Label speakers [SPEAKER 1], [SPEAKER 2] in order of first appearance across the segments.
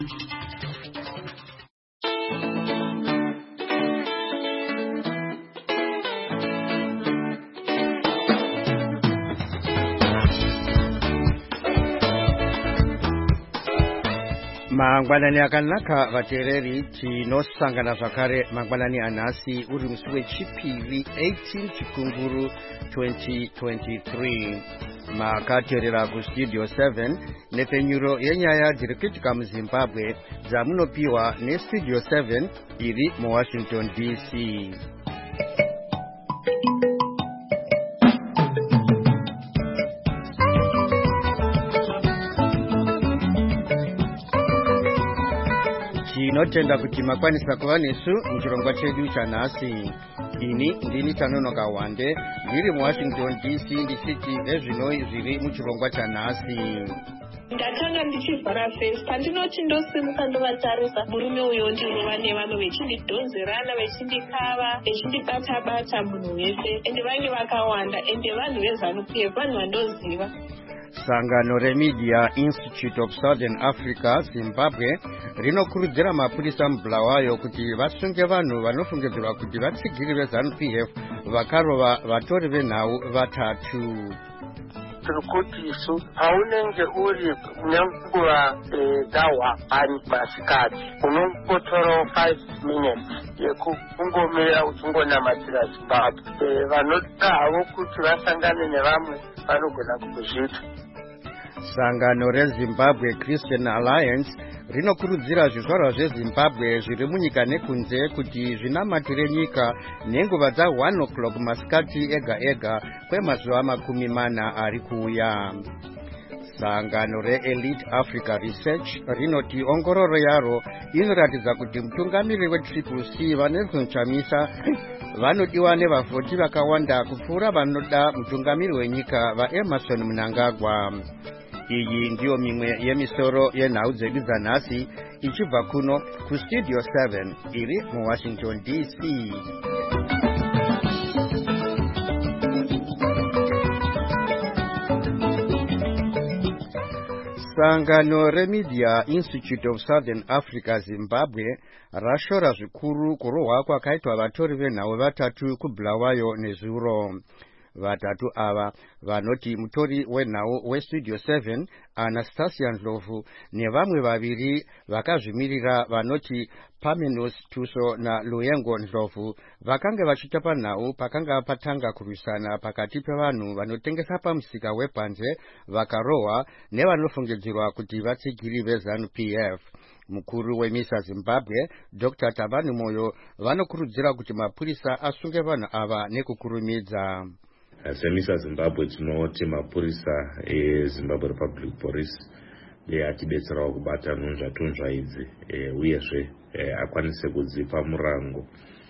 [SPEAKER 1] Mangwanani akanaka vateereri tinosangana zvakare mangwanani anhasi uri musi wechipiri 18 chikunguru 2023 makateerera kustudio 7 nepfenyuro yenyaya dziri kuitika muzimbabwe dzamunopiwa nestudio 7 iri muwashington dc. Tinotenda kuti makwanisa kuva nesu muchirongwa chedu chanhasi. Ini ndini Tanonoka Wande ndiri muwashington dc ndichiti vezvinoi zviri muchirongwa chanhasi.
[SPEAKER 2] Ndatanga ndichivhara fesi pandinoti ndosimuka ndovatarisa murume uyo ndinova nevano vechindidhonzerana vechindikava vechindibata-bata munhu wese ende vange vakawanda ende vanhu veZANU-PF vanhu vandoziva.
[SPEAKER 1] Sangano reMedia Institute of Southern Africa Zimbabwe rinokurudzira mapurisa muBulawayo kuti vasunge vanhu vanofungidzirwa kuti vatsigiri veZANU-PF vakarova vatori venhau vatatu.
[SPEAKER 3] Kuti isu paunenge uri nenguva dahwani masikati unongotorawo 5 minutes yekungomira uchingonamatira Zimbabwe. Vanoda havo kuti vasangane nevamwe vanogona kuzviita.
[SPEAKER 1] Sangano reZimbabwe Christian Alliance rinokurudzira zvizvarwa zveZimbabwe zviri munyika nekunze kuti zvinamatire nyika nenguva dza1 o'clock masikati ega ega kwemazuva 40 ari kuuya. Sangano reElite Africa Research rinoti ongororo yaro inoratidza kuti mutungamiri weCCC vaNelson Chamisa vanodiwa nevavhoti vakawanda kupfuura vanoda mutungamiri wenyika vaEmmerson Mnangagwa. Iyi ndiyo mimwe yemisoro yenhau dzedu dzanhasi ichibva kuno kustudio 7 iri muwashington dc. Sangano reMedia Institute of Southern Africa Zimbabwe rashora zvikuru kurohwa kwakaitwa vatori venhau vatatu kuBulawayo nezuro. Vatatu ava vanoti mutori wenhau westudio 7 Anastasia Ndlovu nevamwe vaviri vakazvimirira vanoti Pamenos Tuso naLuyengo Ndlovu vakanga vachitapa nhau pakanga patanga kurwisana pakati pevanhu vanotengesa pamusika wepanze vakarohwa nevanofungidzirwa kuti vatsigiri veZANU-PF. Mukuru weMISA Zimbabwe Dr. Thabani Moyo vanokurudzira kuti mapurisa asunge vanhu ava nekukurumidza.
[SPEAKER 4] SEMISA Zimbabwe tinoti mapurisa eZimbabwe Republic Police atibetserawo kubata nhunzvatunzva idzi uyezve akwanise kudzipa murango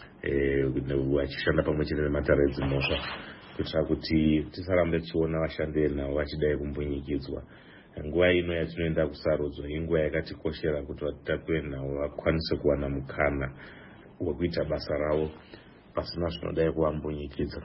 [SPEAKER 4] achishanda pamwe chete nematare edzimhosva kuitira kuti tisarambe tichiona vashandi venhau vachidai kumbunyikidzwa. Nguva ino yatinoenda kusarudzo inguva yakatikoshera kuti vatatu venhau vakwanise kuwana mukana wekuita basa ravo pasina zvinodai kuvambunyikidza.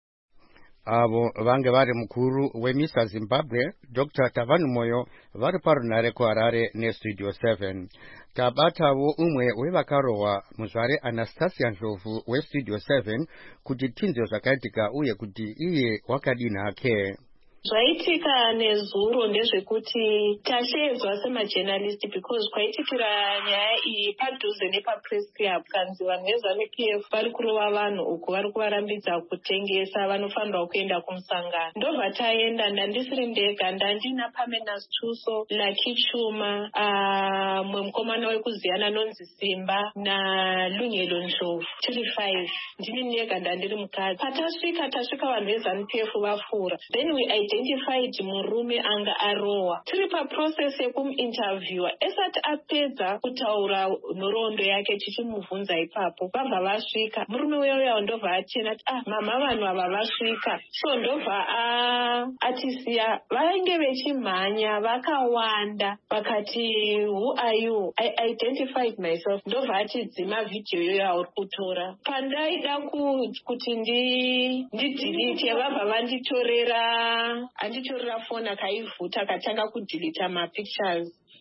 [SPEAKER 1] Avo vange vari mukuru weMISA Zimbabwe Dr. Thabani Moyo vari parunhare kuHarare nestudio 7. Tabatavo umwe wevakarohwa muzvare Anastasia Ndlovu westudio 7 kuti tinzwe zvakaitika uye kuti iye wakadini hake.
[SPEAKER 2] Zvaitika nezuro ndezvekuti tashedzwa semajournalist because kwaitikira nyaya iyi padhuze nepapress club kanzi vanhu veZANU-PF vari kurova vanhu uku vari kuvarambidza kutengesa vanofanirwa kuenda kumusangano. Ndobva taenda ndandisiri ndega ndandina Pamenas Tuso, Lucky Chuma, mumwe mukomana wekuziyana nonzi Simba naLunyelo Ndlovu tiri 5. Ndini ndega ndandiri mukadzi. Patasvika vanhu veZANU-PF vafura. Then we identified murume anga arohwa. Tiri paprocess yekumuinterviewa. Esati apedza kutaura nhoroondo yake tichimubvunza ipapo vabva vasvika. Murume uyoyo ndobva achena mama vanhu ava vasvika. So ndobva atisiya vainge vechimhanya vakawanda vakati who are you? I identified myself. Ndobva atidzima vhidhiyo iyoyo yauri kutora. Pandaida kuti ndidelete vabva vanditorera foni akaivhuta akatanga kudhilita mapictures.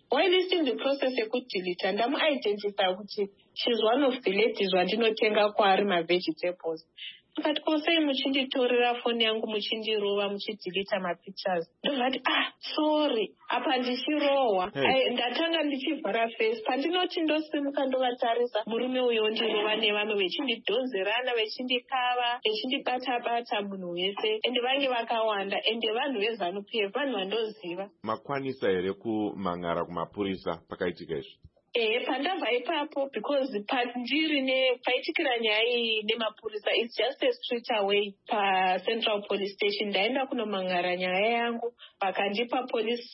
[SPEAKER 2] while in the process yekudelita ndamuidentify kuti she's one of the ladies wandinotenga kwaari mavegetables. Akati sei muchinditorera foni yangu muchindirova muchidhilita mapictures. Ndovati sorry apa ndichirohwa. Ndatanga ndichivhara face pandinoti ndosimuka ndovatarisa murume uyo ndirova nevamwe vechindidhonzerana vechindikava vechindibata munhu wese ende vange vakawanda ende vanhu veZANU-PF vanhu vandoziva.
[SPEAKER 5] Makwanisa here kumang'ara kumapurisa pakaitika izvi?
[SPEAKER 2] Pandabva ipapo because pandiri paitikira nyaya iyi nemapurisa it's just a street away Central Police Station. Ndaenda kunomang'ara nyaya yangu vakandipa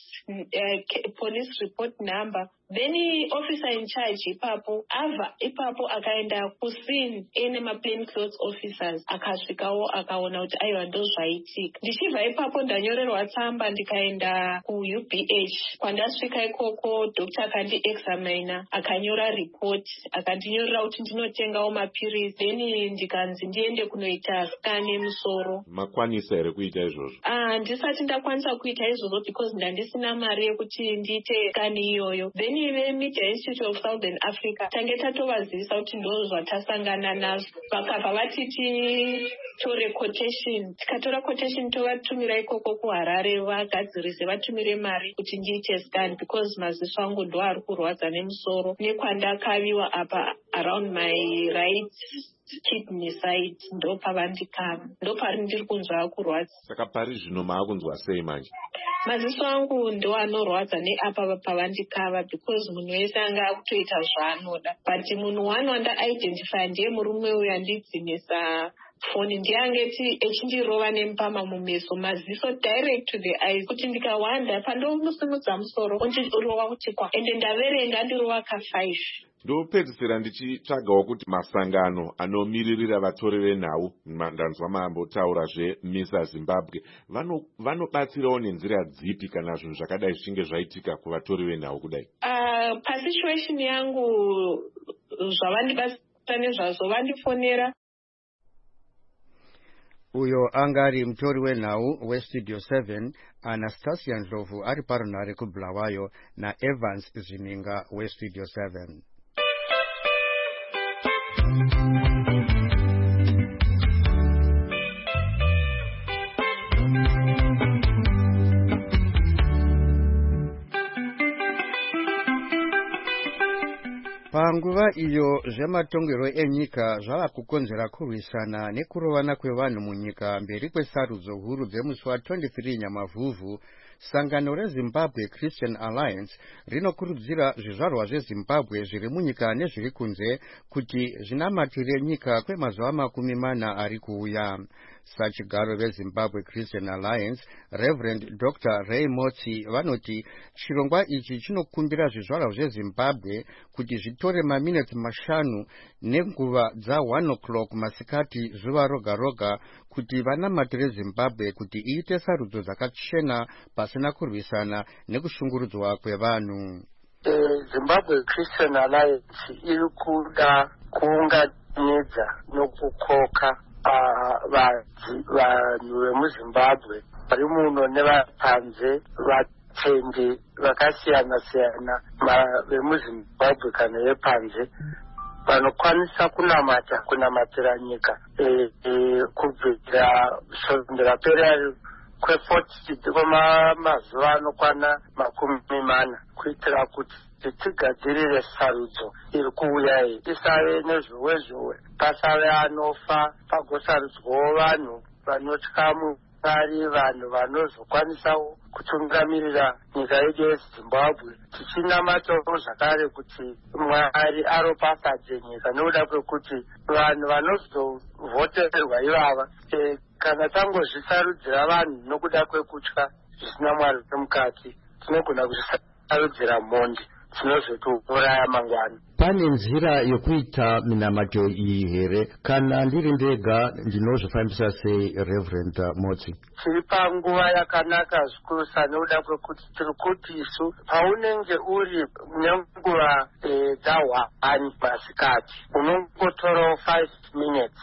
[SPEAKER 2] police report number. Then officer in charge ipapo akaenda kuscene ene plain clothes officers akasvikawo akaona kuti aiwa ndozvaitika. Ndichibva ipapo ndanyorerwa tsamba ndikaenda kuUBH. Kwandasvika ikoko doctor akandi-examina akanyora report akandinyorera kuti ndinotengawo mapirizi then ndikanzi ndiende kunoita scan yemusoro.
[SPEAKER 5] Makwanisa here kuita izvozvo?
[SPEAKER 2] Ndisati ndakwanisa kuita izvozvo because ndandisina mari yekuti ndiite scan iyoyo. Then Media Institute of Southern Africa tange tatovazivisa kuti ndozvatasangana nazvo vakabva vatiti tore quotation. Tikatora quotation tovatumira ikoko kuHarare vagadzirise vatumire mari kuti ndiite scan because maziso angu ndo ari kurwadza nemusoro nekwandakaviwa apa around my right kidney side ndo pavandikava ndo pari ndiri kunzwa kurwadza.
[SPEAKER 5] Saka pari zvino maakunzwa sei manje?
[SPEAKER 2] Maziso angu ndo anorwadza neapa pavandikava because munhu wese anga akutoita zvaanoda but munhu wani wanda-identify ndiye murume uyu andidzinisa foni ndiangeti echindirova nemupama mumeso maziso direct to the eyes kuti ndikawanda pandomusimudza musoro ondirova kuti ende ndaverenga ndirova ka5.
[SPEAKER 5] Ndopedzisira ndichitsvagawo kuti masangano anomiririra vatori venhau ndanzwa maambotaura Misa Zimbabwe vanobatsirawo nenzira dzipi kana zvinhu zvakadai zvichinge zvaitika kuvatori venhau kudai?
[SPEAKER 2] Pasituation yangu zvavandibatsira nezvazvo vandifonera.
[SPEAKER 1] Uyo angari mutori wenhau weStudio 7 Anastasia Ndlovu ari parunhare kuBulawayo naEvans Zininga weStudio 7. Panguva iyo zvematongerwo enyika zvava kukonzera kurwisana nekurovana kwevanhu munyika mberi kwesarudzo huru dzemusi wa23 Nyamavhuvhu. Sangano reZimbabwe Christian Alliance rinokurudzira zvizvarwa zveZimbabwe zviri munyika nezviri kunze kuti zvinamatire nyika kwemazuva 40 ari kuuya. Sachigaro veZimbabwe Christian Alliance Reverend Dr. Ray Motsi vanoti chirongwa ichi chinokumbira zvizvarwa zveZimbabwe kuti zvitore maminitsi 5 nenguva dza1 o'clock masikati zuva roga roga kuti vanamatire Zimbabwe kuti iite sarudzo dzakachena pasina kurwisana nekushungurudzwa kwevanhu.
[SPEAKER 3] Zimbabwe Christian Alliance iri kuda kuunganidza nokukoka vanhu vemuZimbabwe vari muno nevapanze vatendi vakasiyana siyana vemuZimbabwe kana vepanze vanokwanisa kunamatira nyika kubvira sondera pera kwe40 kwamazuva anokwana 40 kuitira kuti tigadzirire sarudzo iri kuuya iyi isave nezviwe pasave anofa pagosarudzwawo vanhu vanotya Mwari vanhu vanozokwanisawo kutungamirira nyika yedu yeZimbabwe tichinamatawo zvakare kuti Mwari aropafadze nyika nokuda kwekuti vanhu vanozovhoterwa ivava kana tangozvisarudzira vanhu nokuda kwekutya zvisina Mwari mukati tinogona kuzvisarudzira mhondi dzinozotiuraya mangwana.
[SPEAKER 6] Pane nzira yokuita minamato iyi here kana ndiri ndega ndinozvifambisa sei Reverend Motsi?
[SPEAKER 3] Tiri panguva yakanaka zvikuru nokuda kwekuti tiri kuti isu paunenge uri nenguva dza1 masikati unongotorawo 5 minutes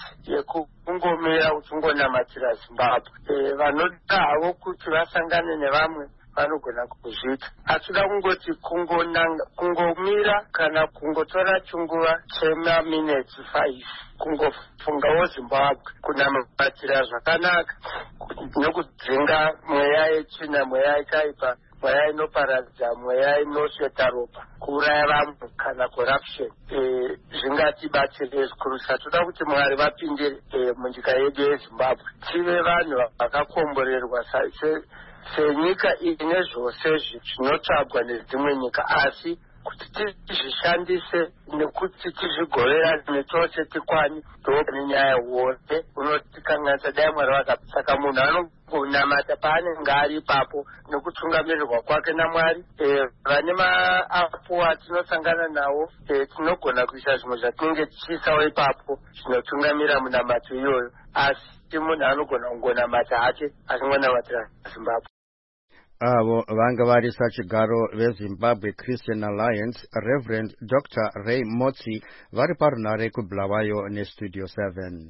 [SPEAKER 3] yekungomira uchingonamatira Zimbabwe. Vanoda havo kuti vasangane nevamwe vanogona kuzviita. Hatida kungoti kungomira kana kungotora chinguva chemaminutes 5 kungofungawo Zimbabwe kunamatira zvakanaka nekudzinga mweya yetsvina, mweya yakaipa, mweya inoparadza, mweya inosheta ropa, kuuraya vanhu kana corruption. Zvingatibatsire zvikuru. Toda kuti Mwari vapinde munyika yedu yeZimbabwe, tive vanhu vakakomborerwa senyika ine zvose zvinotsvagwa nedzimwe nyika, asi kuti tizvishandise nekuti tizvigovera netose tikwani ndonenyaya uone unotikanganisa dai Mwari vakapa. Saka munhu anongonamata paanenge ari ipapo nekutungamirirwa kwake naMwari. Vane maapu atinosangana nawo tinogona kuisa zvimwe zvatinenge tichiisawo ipapo zvinotungamira munamato iyoyo, asi munhu anogona kungonamata hake asingonamatira Zimbabwe.
[SPEAKER 1] Avo vanga vari sachigaro veZimbabwe Christian Alliance, Reverend Dr. Ray Motsi, vari parunare kuBulawayo neStudio 7.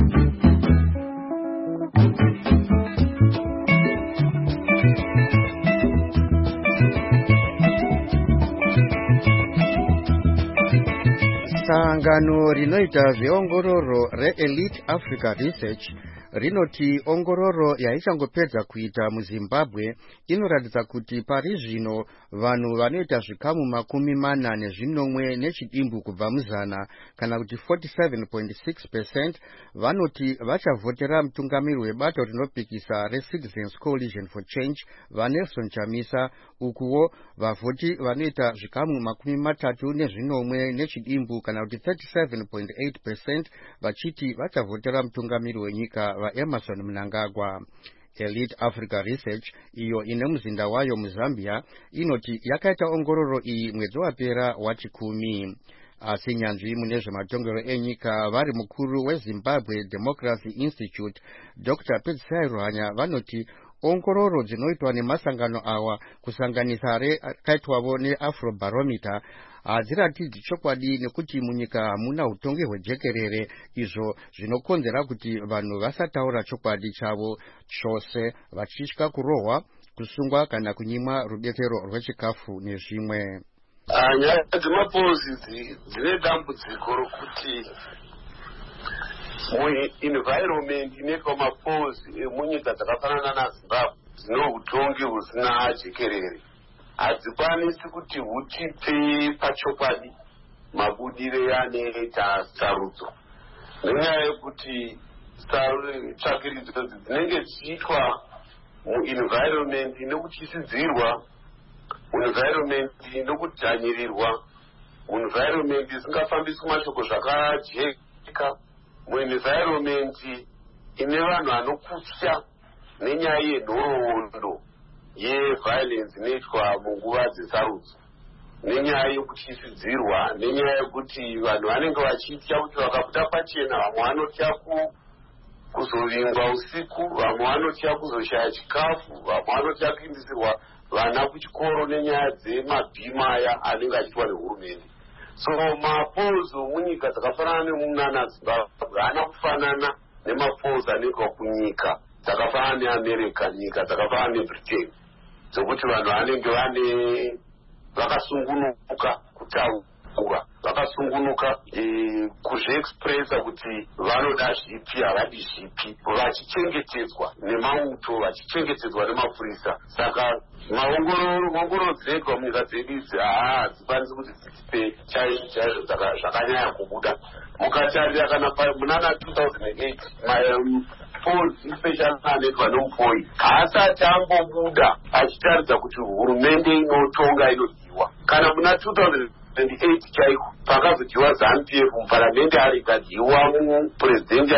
[SPEAKER 1] Sangano rinoita zveongororo reElite Africa Research rinoti ongororo yaichangopedza kuita muZimbabwe inoratidza kuti pari zvino vanhu vanoita zvikamu 40 nechidimbu kubva muzana, kana kuti 47.6% vanoti vachavhotera mutungamiri webato rinopikisa reCitizens Coalition for Change vaNelson Chamisa, ukuwo vavhoti vanoita zvikamu 34 nechidimbu kana kuti 37.8% vachiti vachavhotera mutungamiri wenyika vaEmerson Mnangagwa. Elite Africa Research, iyo ine muzinda wayo muZambia, inoti yakaita ongororo iyi mwedzi wapera wa10. Asi nyanzvi mune zvematongero enyika vari mukuru weZimbabwe Democracy Institute Dr. Pedzisai Ruhanya vanoti ongororo dzinoitwa nemasangano awa kusanganisa rakaitwavo neAfrobarometer hadziratidzi chokwadi, nekuti munyika hamuna utongi hwejekerere, izvo zvinokonzera kuti vanhu vasataura chokwadi chavo chose, vachitya kurohwa, kusungwa kana kunyimwa rubetsero rwechikafu nezvimwe.
[SPEAKER 7] Nyaya dzemapouzi dzine dambudziko rokuti muenvironment inoitwa mapouzi emunyika dzakafanana naZimbabwe dzine utongi husina jekerere hadzikwanisi kuti hutipe pachokwadi mabudire anoita sarudzo, nenyaya yekuti tsvakiridzo dzinenge dzichiitwa muenvironment nekutyisidzirwa, muenvironment nokudhanyirirwa, muenvironment isingafambiswi mashoko zvakajeka, muenvironment ine vanhu vanokutya nenyaya yenhoroondo yeviolence inoitwa munguva dzesarudzo, nenyaya yekutyisidzirwa, nenyaya yekuti vanhu vanenge vachitya kuti vakabuda pachena, vamwe vanotya kuzovingwa usiku, vamwe vanotya kuzoshaya chikafu, vamwe vanotya kuindisirwa vana kuchikoro nenyaya dzemabhima aya anenge achiitwa nehurumende. So mapouzi munyika dzakafanana nemunana Zimbabwe haana kufanana nemapouzi anoitwa kunyika dzakafanana neAmerica, nyika dzakafanana neBritain, dzokuti vanhu vanenge vakasungunuka kutaura, vakasungunuka kuzviexpressa kuti vanoda zvipi havadi zvipi, vachichengetedzwa nemauto, vachichengetedzwa nemapurisa. Saka maongororo dzinoitwa munyika dzedu idzi hadzikwanisi kuti dzipe chaizvo zvakanyanya kubuda. Mukatarira kana munana 2008 mapouzi especially anoitwa nomupoi haasati ambobuda achitaridza kuti hurumende inotonga inodyiwa. Kana muna 2008 chaiko pakazodyiwa ZANU-PF muparamende ari ikadyiwa mupurezidendi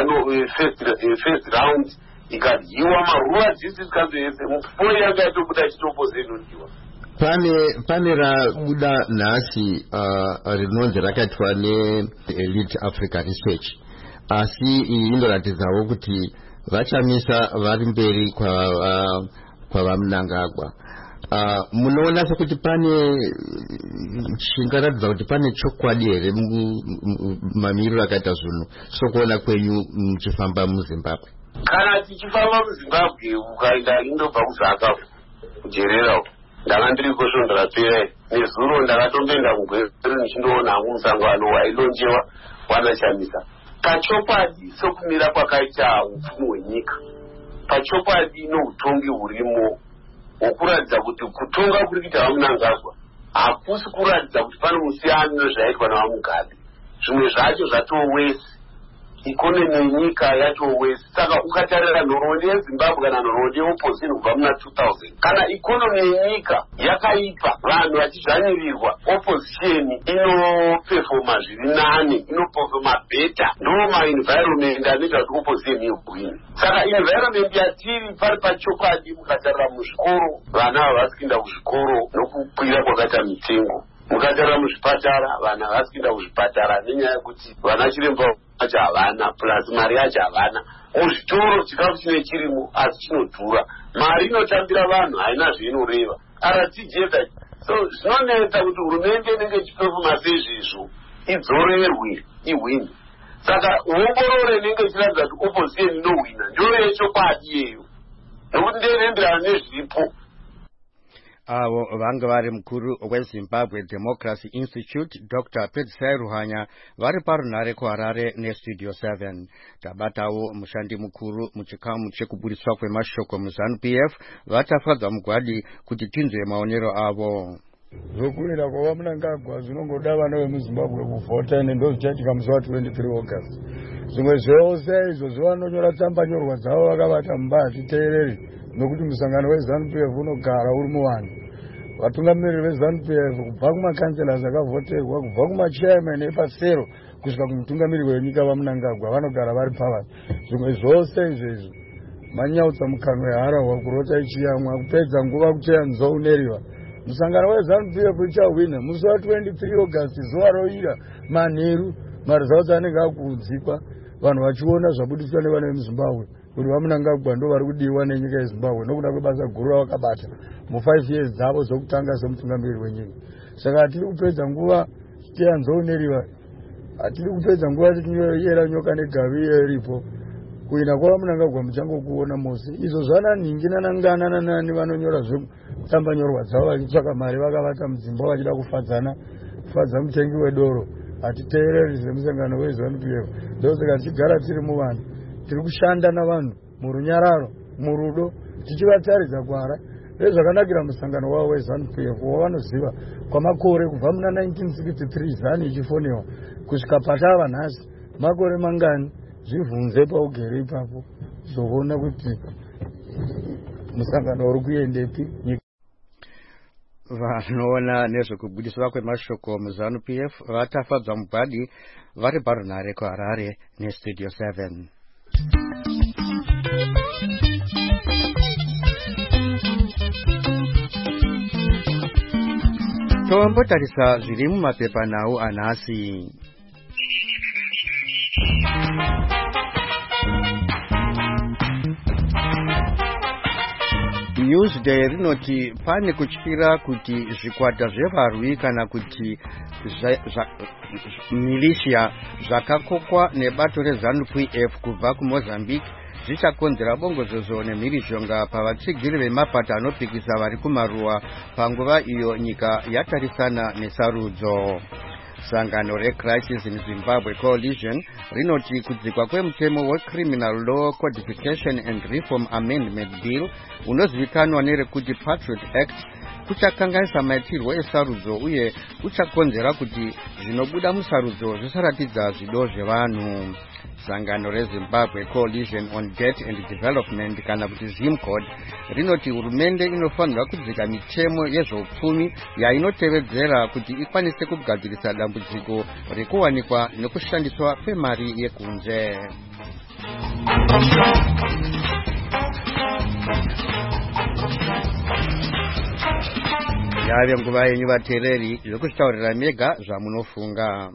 [SPEAKER 7] first round ikadyiwa maruva dzisi zikazoyese mupoi yanga yatobuda achitopoze inodyiwa.
[SPEAKER 6] Pane rabuda nhasi rinonzi rakaitwa neElite Africa Research, asi iyi inoratidzawo kuti vachamisa vari mberi kwavaMnangagwa. Munoona sekuti pane chingaratidza kuti pane chokwadi here mamiriro akaita zvinhu sokuona kwenyu muchifamba muZimbabwe?
[SPEAKER 7] Kana tichifamba muZimbabwe ukaenda indobva kuZakafu kujerera ndanga ndiri kosho ndakapera nezuro ndakatomboenda mugweri ndichindoona hangu musango wailonjewa wanashamisa pachokwadi sokumira kwakaita upfumi hwenyika pachokwadi noutongi hurimo hwokuratidza kuti kutonga kuri kuita vamunangagwa hakusi kuratidza kuti pane musiyano nezvaitwa navamugabe zvimwe zvacho zvatowesi ikonomi yenyika yatowesi saka ukatarira nhoroondo yezimbabwe kana nhoroondo yeopposition kubva muna 2000 kana ikonomi yenyika yakaipa vanhu vachizvanyirirwa opposition inopefoma zviri nane inopefoma bheta ndo maenvironment anoita kuti opposition igwine saka environment yatiri pari pachokwadi mukatarira muzvikoro vana havasi kuenda kuzvikoro nokukwira kwakaita mitengo mukatarira muzvipatara vana havasi kuenda kuzvipatara nenyaya yekuti vana chiremba acho havana plus mari yacho havana muzvitoro chikafu chine chirimo asi chinodhura mari inotambira vanhu haina zvainoreva aratijeta so zvinonetsa kuti hurumende inenge ichipefoma seizvizvo idzorerwe ihwini saka ongorore inenge ichiratidza kuti opposition inohwina ndove yechokwadi iyeyo nokuti ndeirembirana nezviripo
[SPEAKER 1] avo vanga vari mukuru wezimbabwe democracy institute Dr. Pedzisai Ruhanya vari parunhare kuharare nestudio 7 tabatawo mushandi mukuru muchikamu chekubudiswa kwemashoko muZANU-PF vatafadza mugwadi kuti tinzwe maonero avo.
[SPEAKER 8] Zvokuwira kwavamunangagwa zvinongoda vana vemuzimbabwe kuvhota ende ndozvichaitika musi wa23 August. Zvimwe zvose izvo zvavanonyora tsambanyorwa dzavo vakavata mumba hatiteereri nokuti musangano weZANU-PF unogara uri muvanhu. Vatungamiriri veZANU-PF kubva kumakanselas akavhoterwa kubva kumachairman epasero kusvika kumutungamiriri wenyika vamunangagwa vanogara vari pavanhu. Zvimwe zvose izvezvo manyautsa mukanwa yaharahwa kurota ichiyamwa kupedza nguva kucheya nzouneriwa. Musangano weZANU-PF uchahwina musi wa23 August zuva roira manheru maresults anenge akuudzikwa vanhu vachiona zvabudiswa nevana vemuZimbabwe kuti vamunangagwa ndo vari kudiwa nenyika yeZimbabwe nokuda kwebasa guru ravakabata mu5 years dzavo dzokutanga semutungamiriri wenyika. Saka hatiri kupedza nguva ticheya nzouneriwa, hatiri kupedza nguva tichiyera nyoka negavi iripo. Kuina kwavamunangagwa muchangokuona mose izvo zvana ningi nanangana nanani vanonyora zvetambanyorwa dzavo vachitsvaka mari vakavata mudzimba vachida kufadza mutengi wedoro. Hatiteereri semusangano weZANU-PF ndosaka tichigara tiri muvanhu tiri kushanda navanhu murunyararo murudo tichivataridza kwara zvakanakira musangano wavo weZANU-PF wavanoziva kwamakore kubva muna 1963 ZANU ichifoniwa kusvika patava nhasi makore mangani zvibvunze paugere ipapo zoona kuti musangano uri kuendepi.
[SPEAKER 1] Vanoona nezvekubudiswa kwemashoko muZANU-PF vatafadza mugwadi vari parunhare kuharare nestudio 7. Tombotarisa zviri mumapepanhau anhasi. Newsday rinoti pane kutyira kuti zvikwata zvevarwi kana kuti militia zvakakokwa nebato reZANU-PF kubva kuMozambique zvichakonzera bongozozo nemhirizhonga pavatsigiri vemapato anopikisa vari kumaruwa panguva iyo nyika yatarisana nesarudzo. Sangano reCrisis in Zimbabwe Coalition rinoti kudzikwa kwemutemo weCriminal Law Codification and Reform Amendment Bill unozivikanwa nerekuti Patriot Act kuchakanganisa maitirwo esarudzo uye kuchakonzera kuti zvinobuda musarudzo zvisaratidza zvido zvevanhu. Sangano reZimbabwe Coalition on Debt and Development kana kuti ZIMCODE rinoti hurumende inofanira kudzika mitemo yezveupfumi yainotevedzera kuti ikwanise kugadzirisa dambudziko rekuwanikwa nekushandiswa kwemari yekunze. Yave nguva yenyu vateereri zvekuzvitaurira mega zvamunofunga.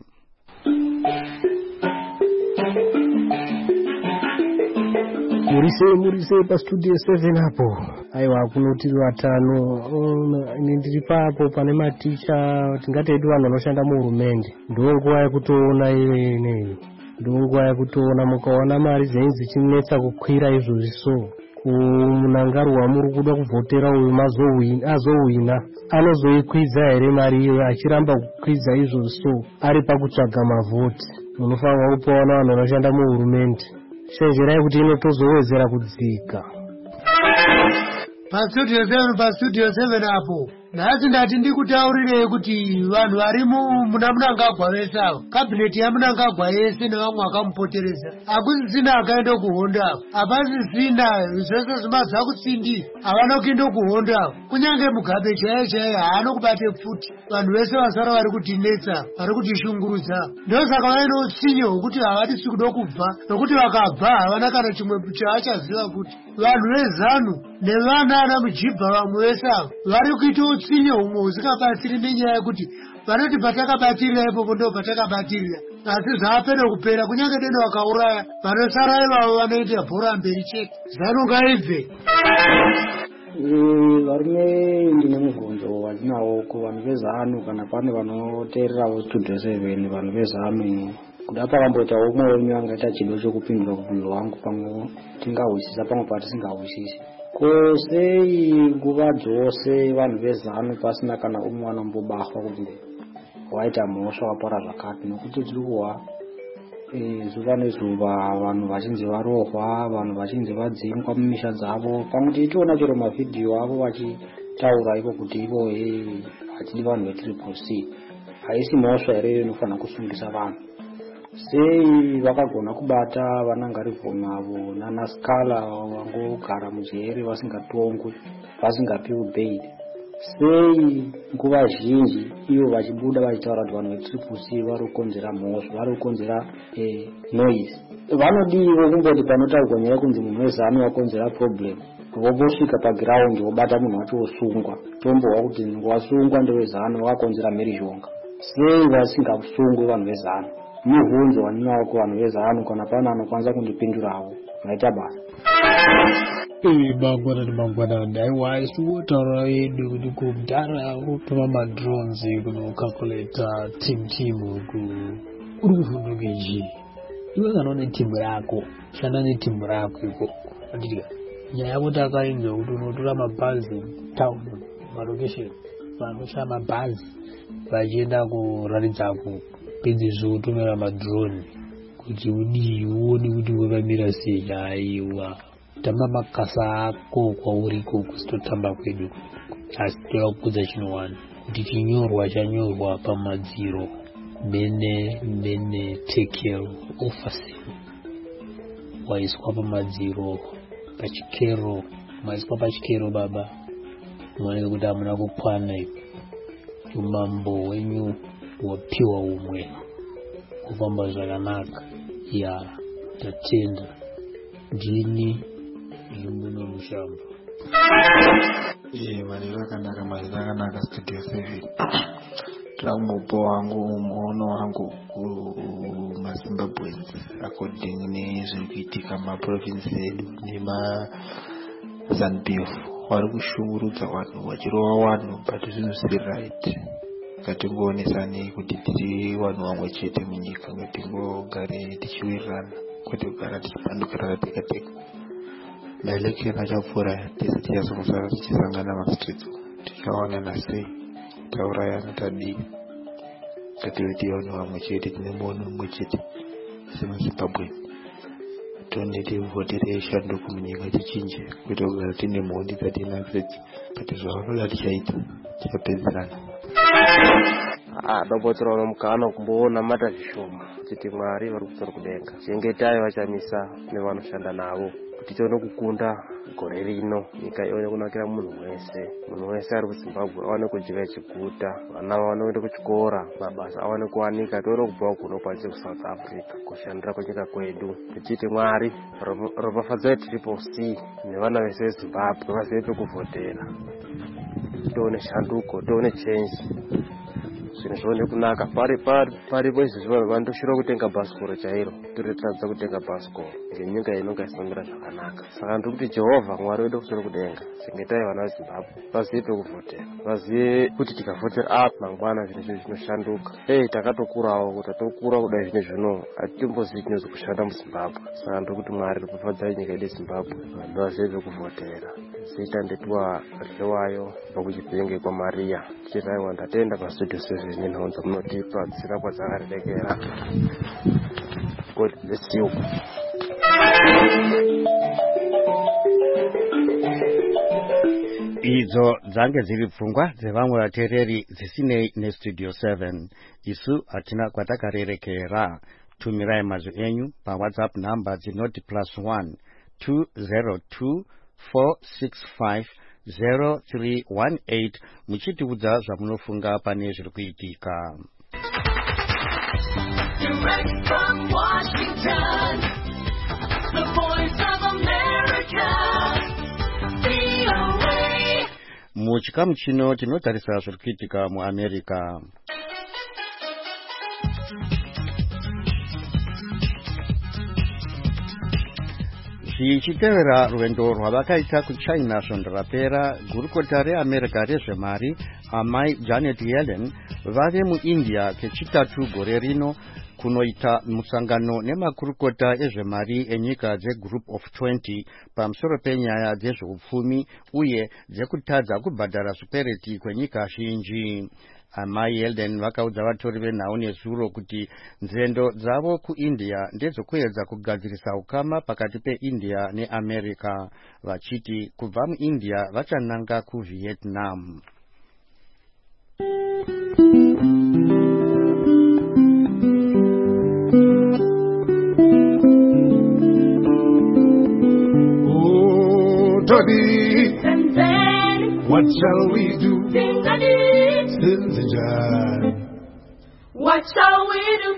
[SPEAKER 9] Murise pastudio 7 hapo. Aiwa kunoti vatano ndiri papo pane maticha tingatedu vanhu vanoshanda muhurumende. Ndo nguva yekutoona ineyi. Ndo nguva yekutoona mukaona mari dzenyu dzichinetsa kukwira izvozvi so. kumunangarwa muri kuda kuvhotera uyu azowina anozoikwidza here mari iyo achiramba kukwidza izvozvo ari pakutsvaga mavhoti. Munofanirwa kupawana vanhu vanoshanda muhurumende. Shenjerai kuti inotozowedzera kudzika.
[SPEAKER 10] Pastudio 7 apo nhasi ndati ndikutaurirei kuti vanhu vari munangagwa vese ava, kabineti yamunangagwa yese nevamwe vakamupoteredza, hakusisina akaenda kuhondo ava, hapasisina zvese zvimadza kutsindi havana kuenda kuhondo ava, kunyange mugabe chaiye haano kubate futi. Vanhu vese vasara vari kutinetsa, vari kutishungurudza, ndosaka vaine utsinye hwekuti havadisi kuda kubva, nokuti vakabva havana kana chimwe chavachaziva kuti vanhu vezanu nevana ana mujibha vamwe vese ava vari kuita utsinye humwe husingabatsiri nenyaya yekuti vanoti patakabatirira ipopo ndo patakabatirira, asi zvaapeda kupera. Kunyange deno vakauraya vanosara ivavo vanoita bhora mberi chete. Zanu ngaibve.
[SPEAKER 11] Varume ndine mubvunzo watinawo kuvanhu vezanu, kana pane vanoteererawo Studio 7 vanhu vezanu, kuda pakamboitawo umwe wenyu angaita chido chokupindura kubvunzo wangu pamwe tingahwisisa pamwe patisingahwisisi. Ko sei nguva dzose vanhu vezanu pasina kana umwe anombobatwa kuti waita mhosva wapora zvakati? Nokuti tiri kuwa zuva nezuva vanhu vachinzi varohwa, vanhu vachinzi vadzingwa mumisha dzavo, pamwe tichiona chero mavhidhiyo avo vachitaura ivo kuti ivo hatidi vanhu ve3C. Haisi mhosva here inofanira kusungisa vanhu? Sei vakagona kubata vanangarivhoni avo nanaskala vangogara mujere vasingatongwi, vasingapiwi bail? Sei nguva zhinji ivo vachibuda vachitaura kuti vanhu ve3C vari kukonzera mhosva, vari kukonzera noise? Vanodiwo kumboti panotaurwa nyaya kunzi munhu wezanu wakonzera problem, vobosvika pagiraundi vobata munhu wacho wosungwa, tombohwa kuti wasungwa ndewezanu wakakonzera mhirizhonga. Sei vasingasungwi vanhu vezanu? Mubvunzo wandinawo kuvanhu vezanu, kana pana anokwanisa kundipindurawo, maita basa.
[SPEAKER 12] Mangwanani aiwa isikuotaura yedu kuti kudhara kutoma madrones kunokalkuleta team uku uri kuvhunduke chii? Iwe kana une timu yako, shanda netimu rako ikoko. Andika nyaya yako takainzwa kuti unotora mabhazi town marokesheni, vanoshaya mabhazi vachienda kuraridza pedzi zvokutumira madrone kuti uone kuti wakamira sei. Aiwa tamba makasa ako kwauriko kusitotamba kwedu, asi toda kukudza chinowani kuti chinyorwa chanyorwa pamadziro mene take care office waiswa pamadziro pachikero, maiswa pachikero baba, muoneke kuti hamuna kukwana ipo. Umambo wenyu wapiwa umwe kufamba zvakanaka. Ya tatenda ndini zvimuno mushamba.
[SPEAKER 13] Maneno akanaka Studio 7. Trambopo wangu muono wangu kumaZimbabwe according nezviri kuitika maprovinsi edu nemaZANU-PF vari kushungurudza vanhu vachirova vanhu, but zvinhu zviri right. Ngatingoonesani kuti tiri vanhu vamwe chete munyika, ngatingogare tichiwirirana kwete kugara tichipandukirana tega tega. Maelection achapfuura tese tichazongosara tichisangana mastreets, tichaonana sei, taurayana tadii. Ngative tiri vanhu vamwe chete, tine muono mumwe chete semaZimbabwe. Tonde tivhotere shanduko munyika tichinje, kwete kugara tine mhondi dzatinadzo, but zvavanoda tichaita tichapedzerana.
[SPEAKER 14] Dobotsera unomukana kumboona mata zvishoma kuti Mwari vari kutsora kudenga, chengetai vachamisa nevanoshanda navo kuti tione kukunda gore rino, nyika ione kunakira munhu wese ari kuZimbabwe awane kudya chiguta, vana vaone kuenda kuchikora, mabasa awane kuwanika, tione kubva kuno kwanise kuSouth Africa kushandira kunyika kwedu. Tichiti Mwari ropafadzai 3C nevana vese veZimbabwe vazive pekuvhotera, tione shanduko, tione change. zvinhu zvione kunaka paripo izvi vandoshira kutenga bhasikoro chairo toretadza kutenga bhasikoro ngenyika inonga isamira zvakanaka. Saka ndiri kuti Jehovha Mwari wedu kusoro kudenga chengetai vana veZimbabwe vazive pekuvhotera, vazive kuti tikavhotera apa mangwana zvinhu zvinoshanduka. Takatokurawo kuti tokura kudai zvine zvino atitombozivi chinonzi kushanda muZimbabwe. Saka ndiri kuti Mwari rikufadzai nyika yedu yeZimbabwe vanhu vazive pekuvhotera. Zita ndetua Rhewayo pakuchipenge kwaMaria tichiraiwa ndatenda pastudio 7 nenhonzo munotipa dzirapwa dzakarerekera. God bless you.
[SPEAKER 1] Idzo dzange dziri pfungwa dzevamwe vateereri dzisinei nestudio 7. Isu hatina kwatakarerekera. Tumirai mazwi enyu paWhatsApp namba dzinoti +1 202 465 0318 muchitiudza zvamunofunga pane zviri kuitika.
[SPEAKER 15] Direct from Washington, the voice of America, VOA.
[SPEAKER 1] Muchikamu chino tinotarisa zviri kuitika muAmerica. Zvichitevera rwendo rwavakaita kuChina svondo rapera, gurukota reAmerica rezvemari amai Janet Yellen vave muIndia kechitatu gore rino kunoita musangano nemakurukota ezvemari enyika dzeGroup of 20 pamusoro penyaya dzezveupfumi uye dzekutadza kubhadhara zvikwereti kwenyika zhinji. Amai Yellen vakaudza vatori venhau nezuro kuti nzendo dzavo kuIndia ndedzokuedza kugadzirisa ukama pakati peIndia neAmerica, vachiti kubva muIndia vachananga kuVietnam.
[SPEAKER 15] And then,
[SPEAKER 16] what shall we do?
[SPEAKER 15] What shall we do?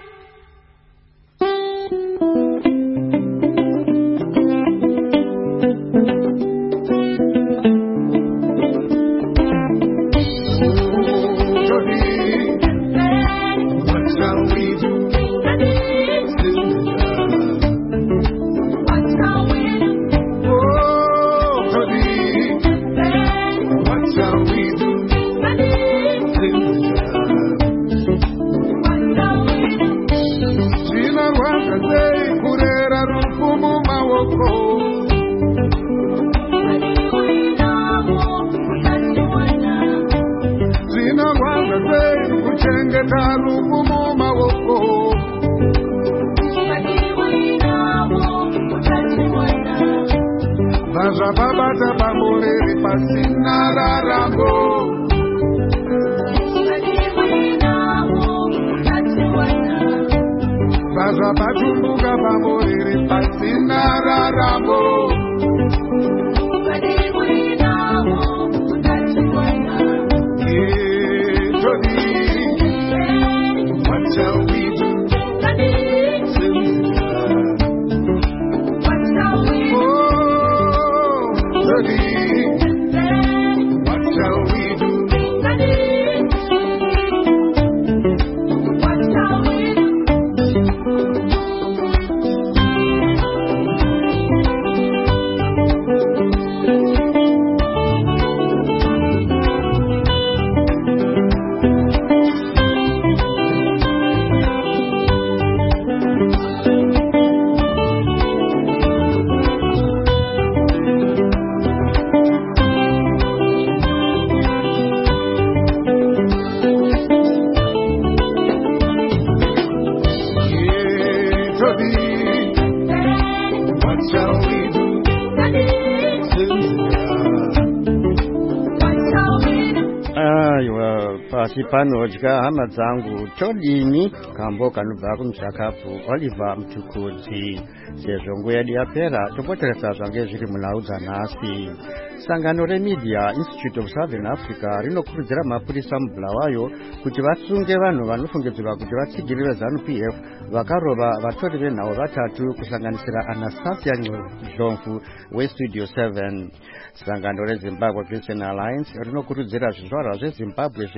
[SPEAKER 1] Panodya hama dzangu todini kambo kanobva kumuzvakapu Oliver Mtukudzi. Sezvo nguva yedu yapera topoteresa zvange zviri munhau dzanhasi. Sangano reMedia Institute of Southern Africa rinokurudzira mapurisa muBulawayo kuti vasunge vanhu vanofungidzirwa kuti vatsigiri veZANU-PF vakarova vatori venhau vatatu kusanganisira Anastasia Ndlovu weStudio 7. Sangano reZimbabwe Christian Alliance rinokurudzira zvizvarwa zveZimbabwe zviri munyika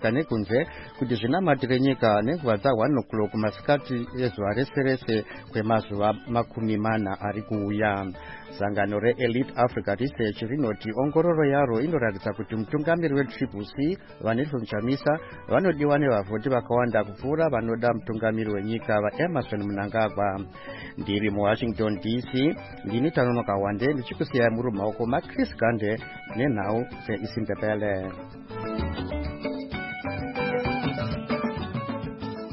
[SPEAKER 1] munyika nekunze kuti zvinamatire nyika nenguva dza1 o'clock masikati ezuva rese rese kwemazuva 40 ari kuuya. Sangano reElite Africa Research rinoti ongororo yaro inoratidza kuti mutungamiri weTriple-C vaNelson Chamisa vanodiwa nevavhoti vakawanda kupfuura vanoda mutungamiri wenyika vaEmerson Mnangagwa. Ndiri muWashington DC, ndini Tanonoka Wande ndichikusiyai muri mumaoko maChris Gande nenhau dzeIsindebele.